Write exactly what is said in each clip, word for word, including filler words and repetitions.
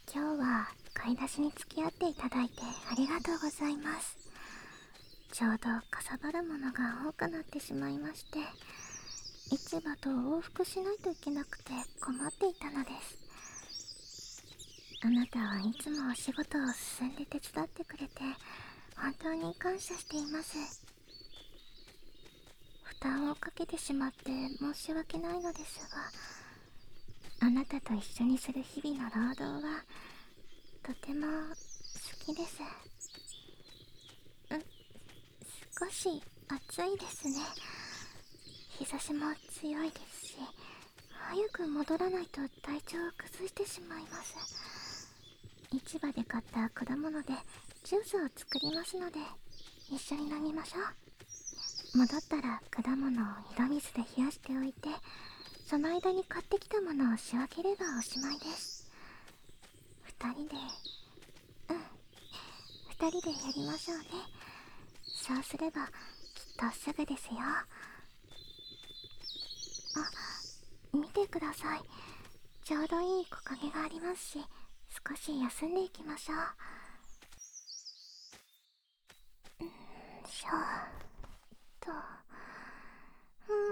今日は買い出しに付き合っていただいてありがとうございます。ちょうどかさばるものが多くなってしまいまして、市場と往復しないといけなくて困っていたのです。あなたはいつもお仕事を進んで手伝ってくれて本当に感謝しています。負担をかけてしまって申し訳ないのですが、あなたと一緒にする日々の労働はとても好きです。ん少し暑いですね。日差しも強いですし、早く戻らないと体調を崩してしまいます。市場で買った果物でジュースを作りますので、一緒に飲みましょう。戻ったら果物を井戸水で冷やしておいて、その間に買ってきたものを仕分ければおしまいです。二人で、うん二人でやりましょうね。そうすればきっとすぐですよ。あ、見てください。ちょうどいい木陰がありますし、少し休んでいきましょう。しょと、うん、うん、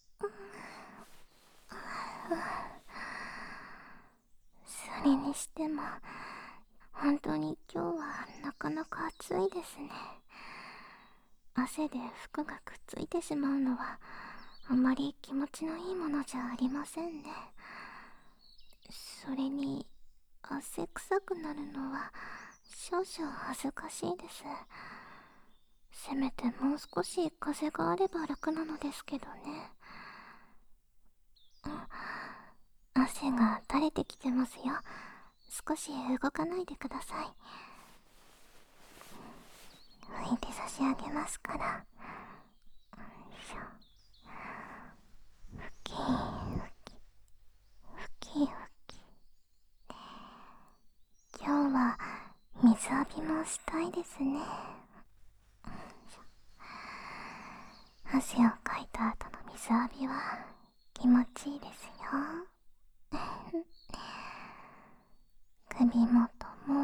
それにしても本当に今日はなかなか暑いですね。汗で服がくっついてしまうのはあまり気持ちのいいものじゃありませんね。それに汗臭くなるのは少々恥ずかしいです。せめてもう少し風があれば楽なのですけどね。汗が垂れてきてますよ。少し動かないでください。拭いて差し上げますから。よいしょ。ふきふきふきふき。今日は水浴びもしたいですね。汗をかいた後の水浴びは気持ちいいですよ。首元も。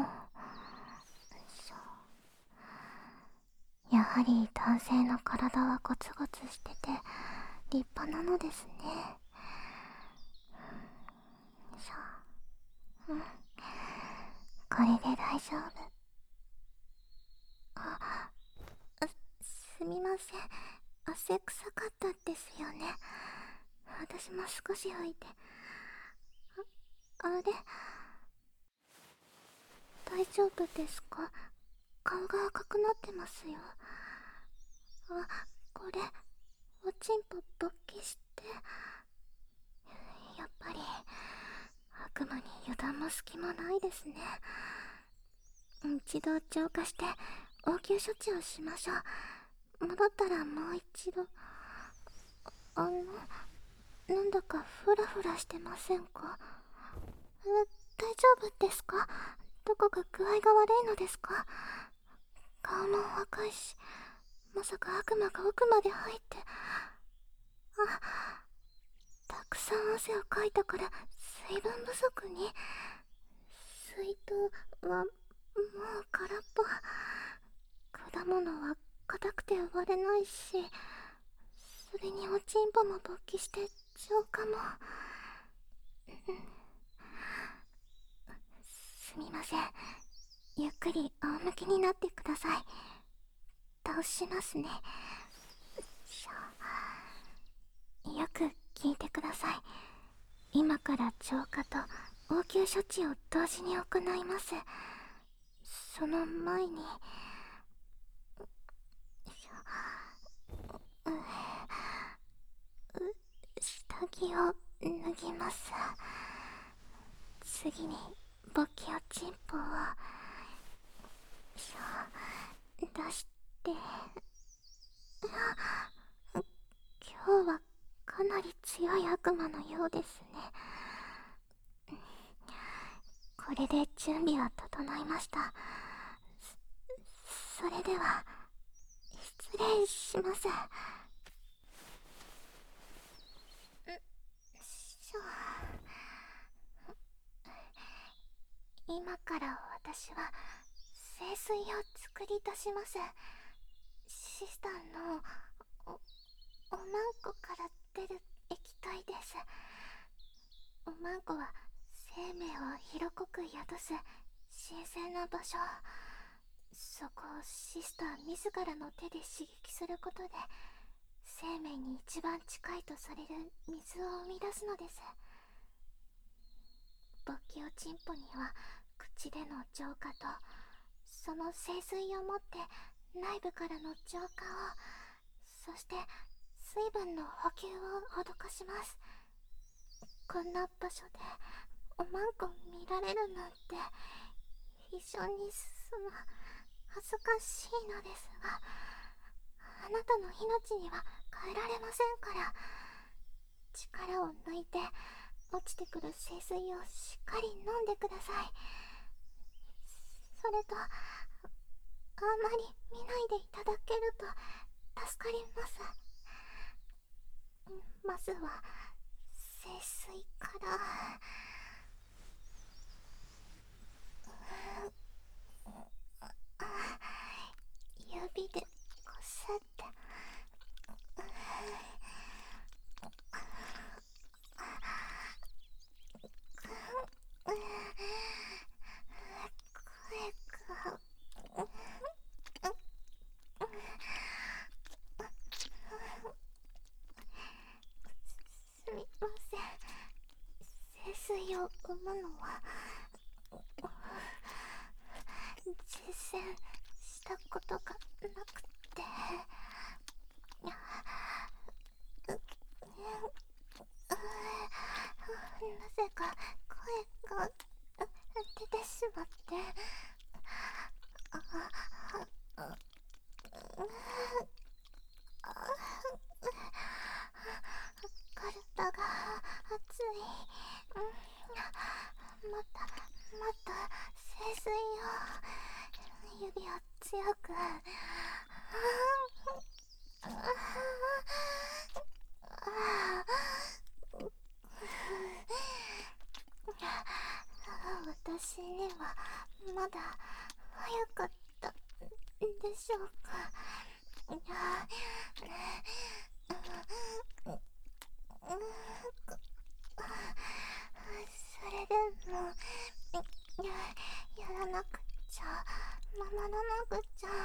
やはり男性の体はゴツゴツしてて立派なのですね。しょ、うん、これで大丈夫。あ、すみません。汗臭かったですよね。私も少し拭いて。あ、あれ、大丈夫ですか？顔が赤くなってますよ。あ、これおちんぽ勃起して、やっぱり悪夢に油断も隙もないですね。一度浄化して応急処置をしましょう。戻ったらもう一度。あの、なんだかフラフラしてませんか？え、大丈夫ですか？どこか具合が悪いのですか？顔も赤いし、まさか悪魔が奥まで入って。あ、たくさん汗をかいたから水分不足に。水筒はもう空っぽ。果物は硬くて割れないし、それにおちんぽも勃起して浄化も。すみません。ゆっくり仰向けになってください。倒しますね。よく聞いてください。今から浄化と応急処置を同時に行います。その前に、下着を脱ぎます。次に勃起おちんぽを出して。今日はかなり強い悪魔のようですね。これで準備は整いました。それでは失礼します。しょ。 私は聖水を作り出します。シスターのお、おまんこから出る液体です。おまんこは生命を広く宿す神聖な場所。そこをシスター自らの手で刺激することで生命に一番近いとされる水を生み出すのです。勃起おちんぽには口での浄化と、その聖水を持って内部からの浄化を、そして水分の補給を施します。こんな場所でおまんこ見られるなんて非常にその恥ずかしいのですが、あなたの命には変えられませんから、力を抜いて落ちてくる聖水をしっかり飲んでください。それと、あまり見ないでいただけると助かります。まずは聖水から。指でこすって。すみません。聖水を生むのは実践したことがなくて、なぜか声が出てしまって、体が熱い。もっともっと聖水を、指を強く。私にはまだ早かったでしょうか。それでもやらなくちゃ、守らなくちゃ。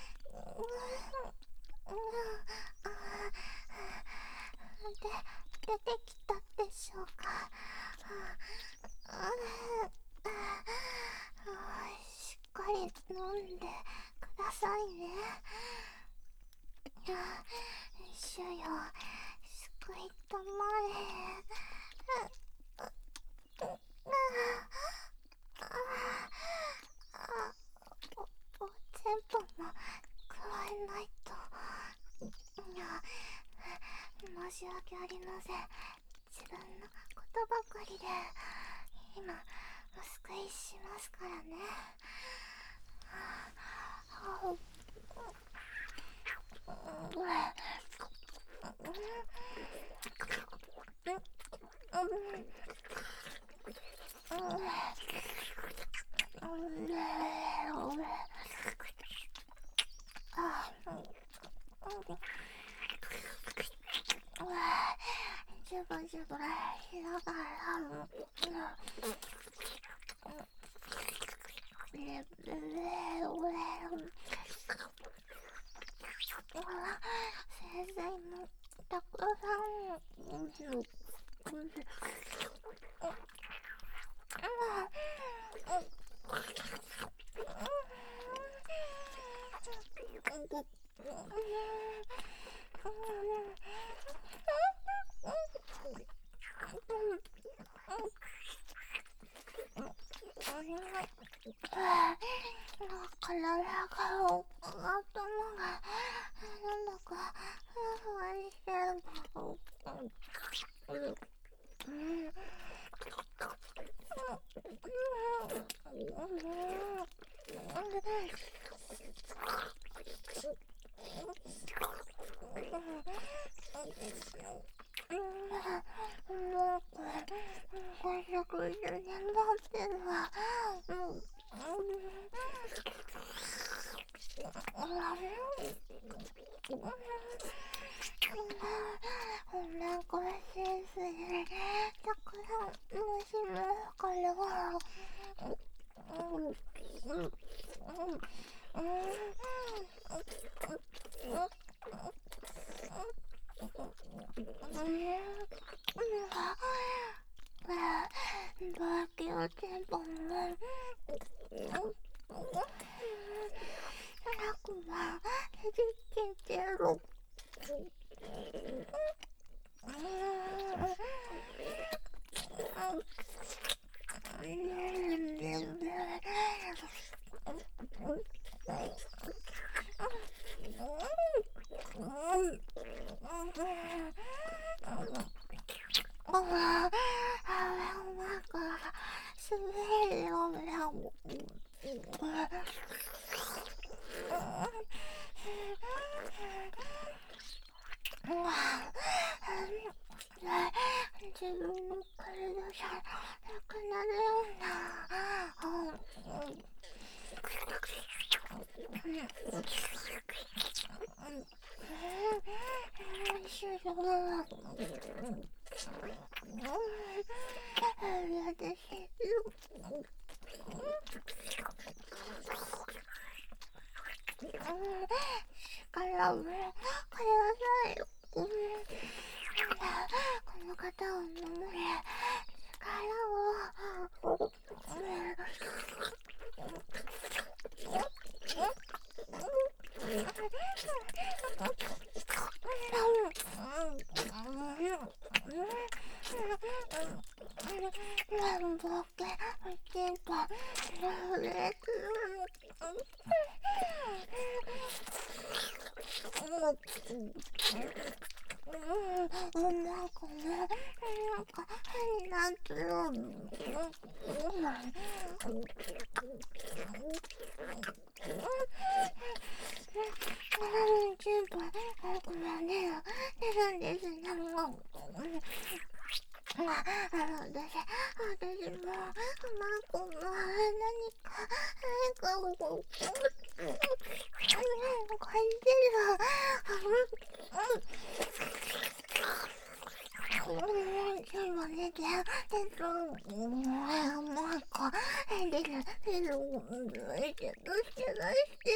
で、出てきたでしょうか。しっかり飲んでくださいね。主よ、救いたまえ。お、おちんぽも加えないと。申し訳ありません。自分のことばかりで今お救いしますからね。ジュブジュブしながら、先生もたくさん。体が、頭が、なんだか、ふわふわしてる。もうこれ、ごひゃくじゅうねん経ってるわ。もうお腹がすいすいたくさんもしもからうんうんバキを全部も楽はじけてる自分の体じゃなくなるようなしろ私力をくださいよこの方を守れ力をなんぼけおちんぽうれつうんなんかねなんか変になってるちんぽごめんね出るんですなんかあの私、私も、マコも何か、何かを、こう、感じる。でもね、で、えっと、なんか、出る、出る、してる、してる、して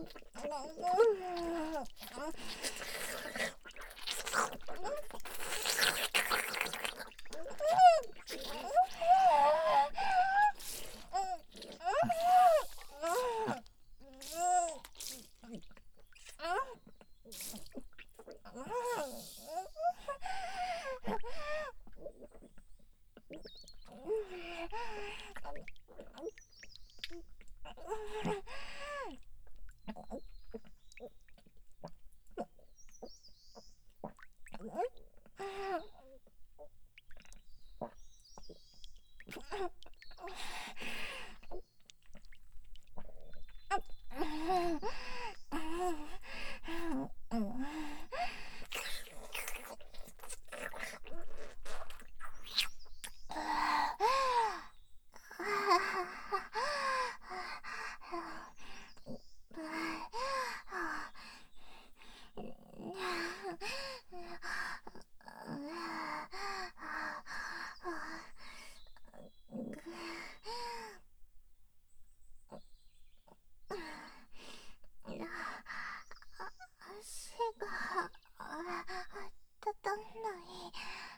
足が立たない。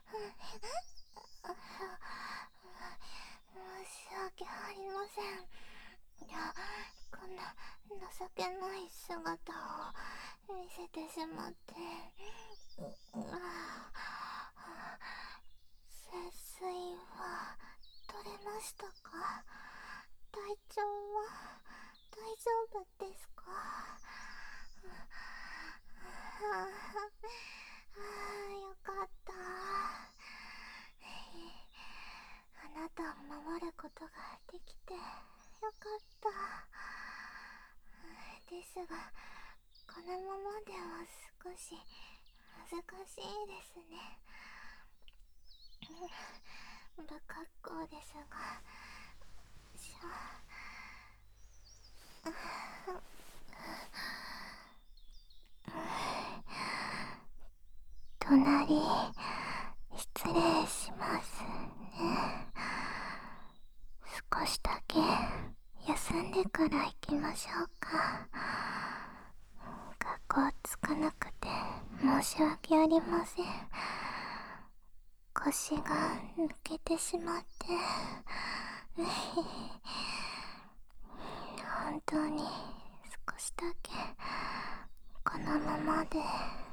申し訳ありません。いや、こんな情けない姿を見せてしまって。節水は取れましたか？体調は大丈夫ですか？ああ、よかった。あなたを守ることができてよかった。ですが、このままでは少し難しいですね。不格好ですが、しゃ隣失礼しますね。少しだけ休んでから行きましょうか。学校つかなくて申し訳ありません。腰が抜けてしまって本当に少しだけこのままで